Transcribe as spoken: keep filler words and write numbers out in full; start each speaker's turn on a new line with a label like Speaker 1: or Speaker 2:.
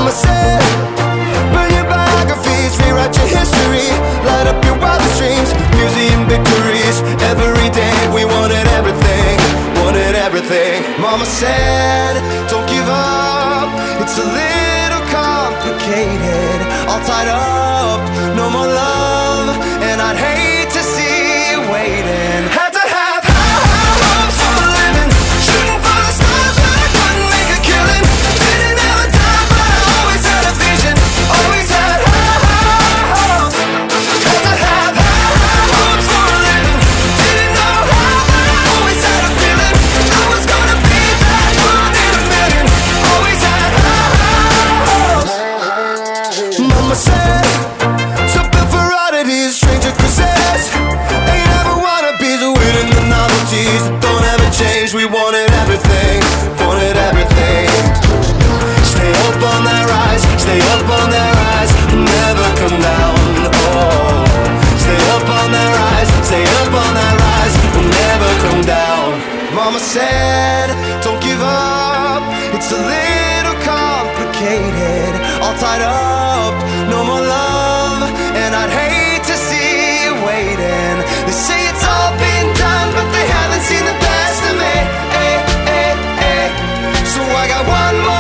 Speaker 1: Mama said, burn your biographies, rewrite your history, light up your wildest dreams, museum victories. Every day we wanted everything, wanted everything. Mama said, don't give up, it's a little complicated, all tied up, no more love, and I'd hate to see you waiting. Had to have high, high hopes for a living, shooting for the stars but I couldn't make a killing. Didn't have a dime but I always had a vision, always had high, high hopes. Had to have high, high hopes for a living, didn't know how but I always had a feeling I was gonna be that one in a million. Always had high, high hopes. Mama said, so built for oddities, stranger cruises, ain't ever wannabes, waiting the novelties that don't ever change. We wanted everything, wanted everything. Stay up on that rise, stay up on that rise, never come down. Oh, stay up on that rise, stay up on that rise, never come down. Mama said, don't give up, it's a little complicated, all tied up, no more love, and I'd hate to see you waiting. They say it's all been done, but they haven't seen the best of me. Eh, eh, eh. So I got one more